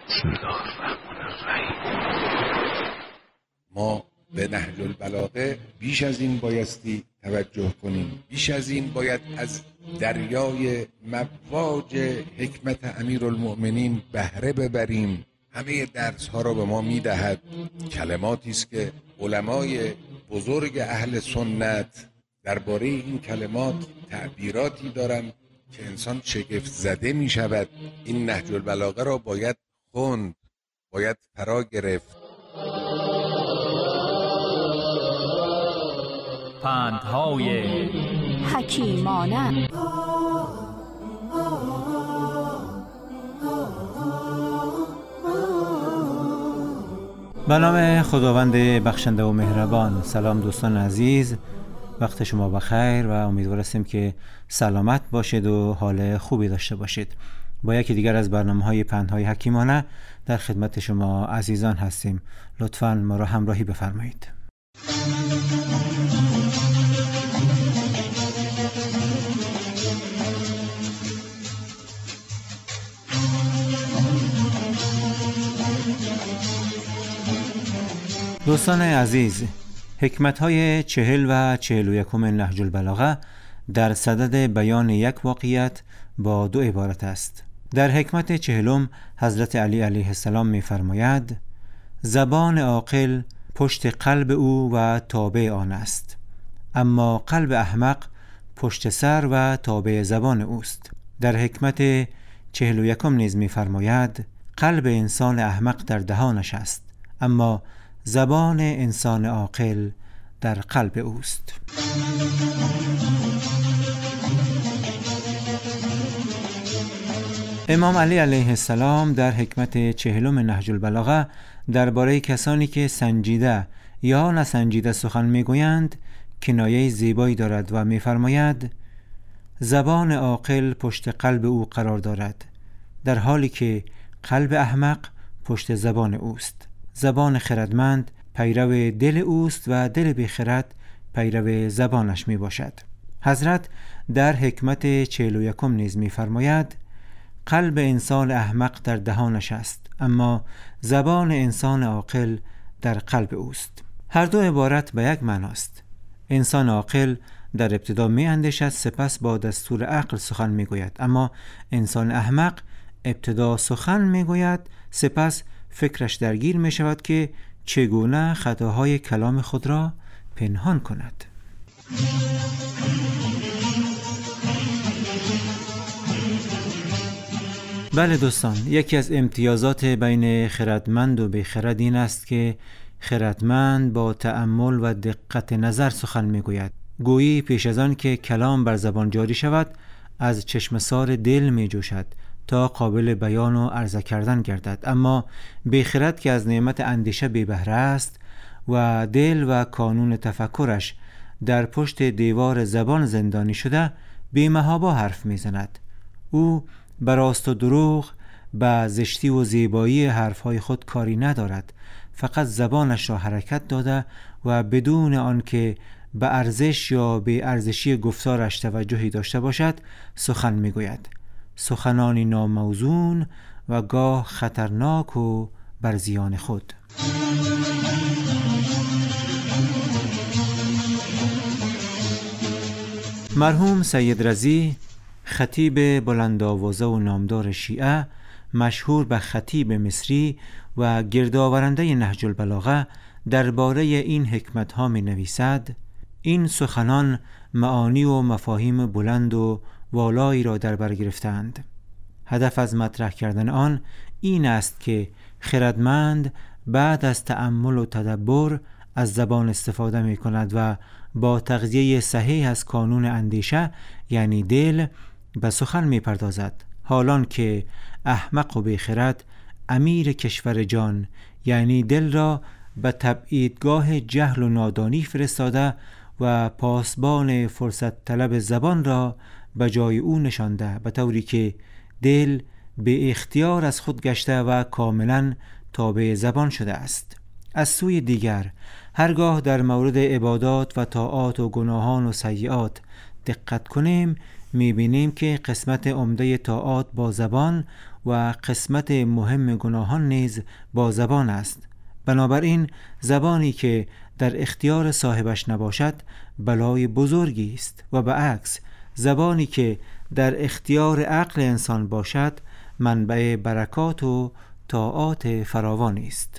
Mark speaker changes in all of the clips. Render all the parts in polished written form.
Speaker 1: بسم الله الرحمن الرحیم.
Speaker 2: ما به نهج البلاغه بیش از این بایستی توجه کنیم، بیش از این باید از دریای مواج حکمت امیرالمؤمنین بهره ببریم. همه درس ها را به ما میدهد، کلماتی است که علمای بزرگ اهل سنت درباره این کلمات تعبیراتی دارند که انسان شگفت زده می شود. این نهج البلاغه را باید خوند، باید فرا گرفت.
Speaker 3: پندهای
Speaker 4: حکیمانه.
Speaker 5: به نام خداوند بخشنده و مهربان. سلام دوستان عزیز، وقت شما بخیر و امیدوار هستیم که سلامت باشید و حال خوبی داشته باشید. با یکی دیگر از برنامه‌های پندهای حکیمانه در خدمت شما عزیزان هستیم. لطفاً ما را همراهی بفرمایید. دوستان عزیز، حکمت‌های 40 و 41 نهج البلاغه در صدد بیان یک واقعیت با دو عبارت است. در حکمت 40 حضرت علی علیه السلام می‌فرماید: زبان عاقل پشت قلب او و تابع آن است، اما قلب احمق پشت سر و تابع زبان اوست. در حکمت 41 نیز می‌فرماید: قلب انسان احمق در دهانش است، اما زبان انسان عاقل در قلب اوست. امام علی علیه السلام در حکمت 40 نهج البلاغه درباره کسانی که سنجیده یا نسنجیده سخن میگویند کنایه زیبایی دارد و میفرماید: زبان عاقل پشت قلب او قرار دارد، در حالی که قلب احمق پشت زبان اوست. زبان خردمند پیرو دل اوست و دل بیخرد پیرو زبانش می باشد. حضرت در حکمت 41 نیز می فرماید: قلب انسان احمق در دهانش است، اما زبان انسان عاقل در قلب اوست. هر دو عبارت به یک معناست. انسان عاقل در ابتدا می اندیشد، سپس با دستور عقل سخن می گوید، اما انسان احمق ابتدا سخن می گوید، سپس فکرش درگیر می شود که چگونه خطاهای کلام خود را پنهان کند. بله دوستان، یکی از امتیازات بین خردمند و بیخرد این است که خردمند با تأمل و دقت نظر سخن می گوید. گویی پیش از آن که کلام بر زبان جاری شود از چشمسار دل می جوشد تا قابل بیان و عرضه کردن گردد. اما بیخرد که از نعمت اندیشه بی بهره است و دل و کانون تفکرش در پشت دیوار زبان زندانی شده، بی محابا حرف می زند. او بر راست و دروغ، به زشتی و زیبایی حرفهای خود کاری ندارد، فقط زبانش را حرکت داده و بدون آنکه به ارزش یا به ارزشی گفتارش توجهی داشته باشد سخن می گوید. سخنانی ناموزون و گاه خطرناک و بر زیان خود. مرحوم سید رضی، خطیب بلندآوازه و نامدار شیعه، مشهور به خطیب مصری و گردآورنده نهج البلاغه، درباره این حکمت ها می نویسد: این سخنان معانی و مفاهیم بلند و والایی را در بر گرفتند. هدف از مطرح کردن آن این است که خردمند بعد از تأمل و تدبر از زبان استفاده می کند و با تغذیه صحیح از کانون اندیشه یعنی دل به سخن می پردازد، حالان که احمق و بیخرد امیر کشور جان یعنی دل را به تبعیدگاه جهل و نادانی فرستاده و پاسبان فرصت طلب زبان را به جای او نشانده، به طوری که دل به اختیار از خود گشته و کاملا تابع زبان شده است. از سوی دیگر هرگاه در مورد عبادات و طاعات و گناهان و سیئات دقت کنیم، میبینیم که قسمت عمده طاعات با زبان و قسمت مهم گناهان نیز با زبان است. بنابراین زبانی که در اختیار صاحبش نباشد بلای بزرگی است و برعکس زبانی که در اختیار عقل انسان باشد منبع برکات و طاعات فراوانی است.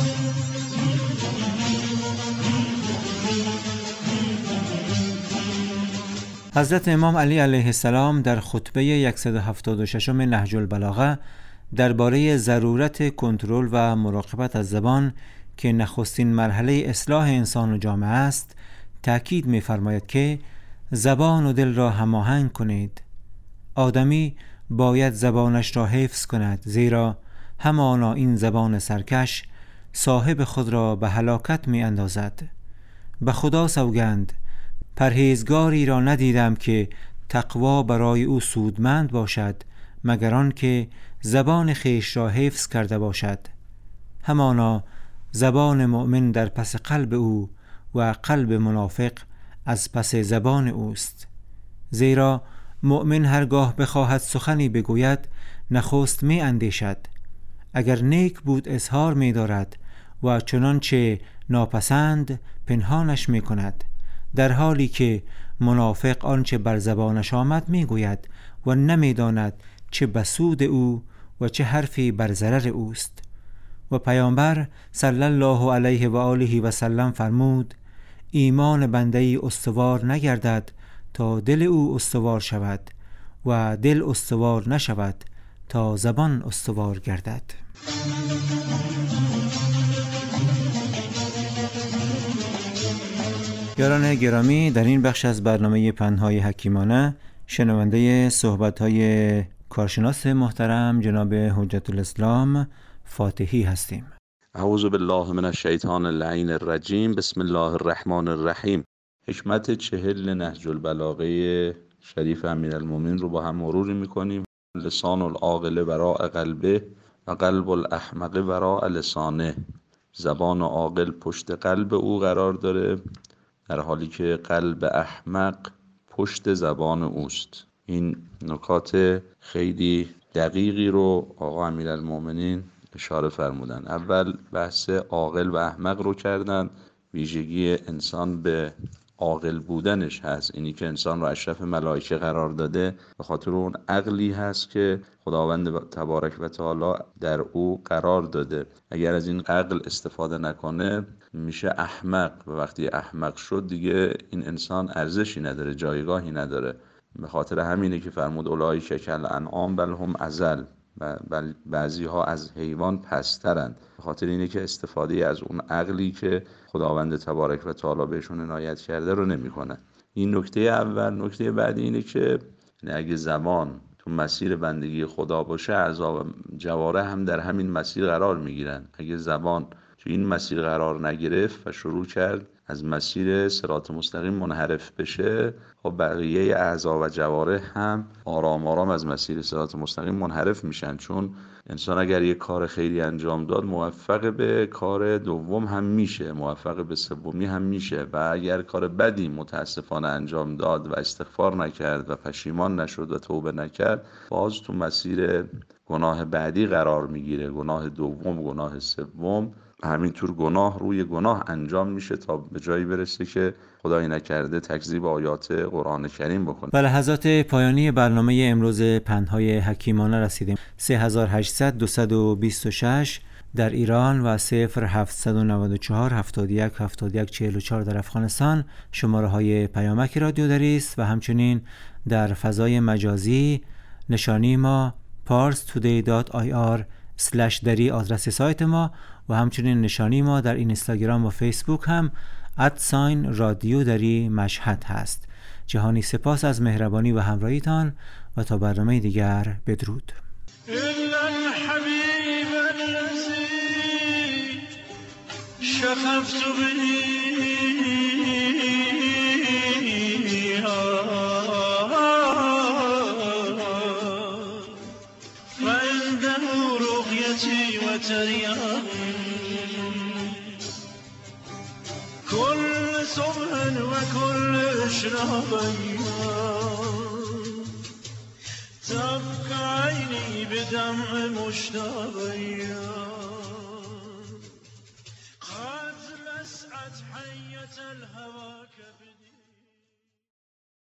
Speaker 5: حضرت امام علی علیه السلام در خطبه 176 نهج البلاغه درباره ضرورت کنترل و مراقبت از زبان که نخستین مرحله اصلاح انسان و جامعه است تأکید می‌فرماید که زبان و دل را هماهنگ کنید. آدمی باید زبانش را حفظ کند، زیرا همانا این زبان سرکش صاحب خود را به هلاکت می اندازد. به خدا سوگند پرهیزگاری را ندیدم که تقوا برای او سودمند باشد مگر آن که زبان خویش را حفظ کرده باشد. همانا زبان مؤمن در پس قلب او و قلب منافق از پس زبان اوست. زیرا مؤمن هرگاه بخواهد سخنی بگوید نخست می اندیشد، اگر نیک بود اظهار می دارد و چنانچه ناپسند پنهانش می کند، در حالی که منافق آنچه بر زبانش آمد می گوید و نمی داند چه بسود او و چه حرفی بر ضرر اوست. و پیامبر صلی الله علیه و آله و سلم فرمود ایمان بنده‌ای استوار نگردد تا دل او استوار شود و دل استوار نشود تا زبان استوار گردد. یاران گرامی، در این بخش از برنامه پندهای حکیمانه شنونده صحبت‌های کارشناس محترم جناب حجت الاسلام فاتحی هستیم.
Speaker 1: اعوذ بالله من الشیطان اللعین الرجیم. بسم الله الرحمن الرحیم. حکمت 40 نهج البلاغه شریف امیرالمومنین رو با هم مرور می‌کنیم. لسان العاقل وراء قلبه و قلب الاحمق وراء لسانه. زبان عاقل پشت قلب او قرار داره، در حالی که قلب احمق پشت زبان اوست. این نکات خیلی دقیقی رو آقا امیرالمومنین اشاره فرمودن. اول بحث عاقل و احمق رو کردن. ویژگی انسان به عاقل بودنش هست، اینی که انسان رو اشرف ملائکه قرار داده به خاطر اون عقلی هست که خداوند تبارک و تعالی در او قرار داده. اگر از این عقل استفاده نکنه میشه احمق و وقتی احمق شد دیگه این انسان ارزشی نداره، جایگاهی نداره. به خاطر همینه که فرمود اولئک کالانعام بل هم اضل، بل بعضی ها از حیوان پسترند. به خاطر اینه که استفاده از اون عقلی که خداوند تبارک و تعالی بهشون عنایت کرده رو نمی‌کنه. این نکته اول. نکته بعدی اینه که اگه زبان تو مسیر بندگی خدا باشه، اعضا و جوارح هم در همین مسیر قرار میگیرن. اگه زبان تو این مسیر قرار نگرفت و شروع کرد از مسیر صراط مستقیم منحرف بشه، خب بقیه اعضا و جوارح هم آرام آرام از مسیر صراط مستقیم منحرف میشن. چون انسان اگر یک کار خیری انجام داد موفق به کار دوم هم میشه، موفق به سومی هم میشه، و اگر کار بدی متاسفانه انجام داد و استغفار نکرد و پشیمان نشد و توبه نکرد، باز تو مسیر گناه بعدی قرار میگیره، گناه دوم، گناه سوم. همینطور گناه روی گناه انجام میشه تا به جایی برسه که خدای نکرده تکذیب آیات قرآن کریم بکنه.
Speaker 5: و لحظات پایانی برنامه امروز پندهای حکیمانه رسیدیم. 3800-226 در ایران و 0794 71 71 44 در افغانستان شماره های پیامک رادیو دری است و همچنین در فضای مجازی نشانی ما parstoday.ir/dari آدرس سایت ما و همچنین نشانی ما در اینستاگرام و فیسبوک هم @رادیو دری مشهد هست. جهانی سپاس از مهربانی و همراهیتان و تا برنامه دیگر بدرود.
Speaker 3: كل صبح وكل شرايا تبقى عيني بدمع مشتاقية قد لسعت حية الهوى كبدي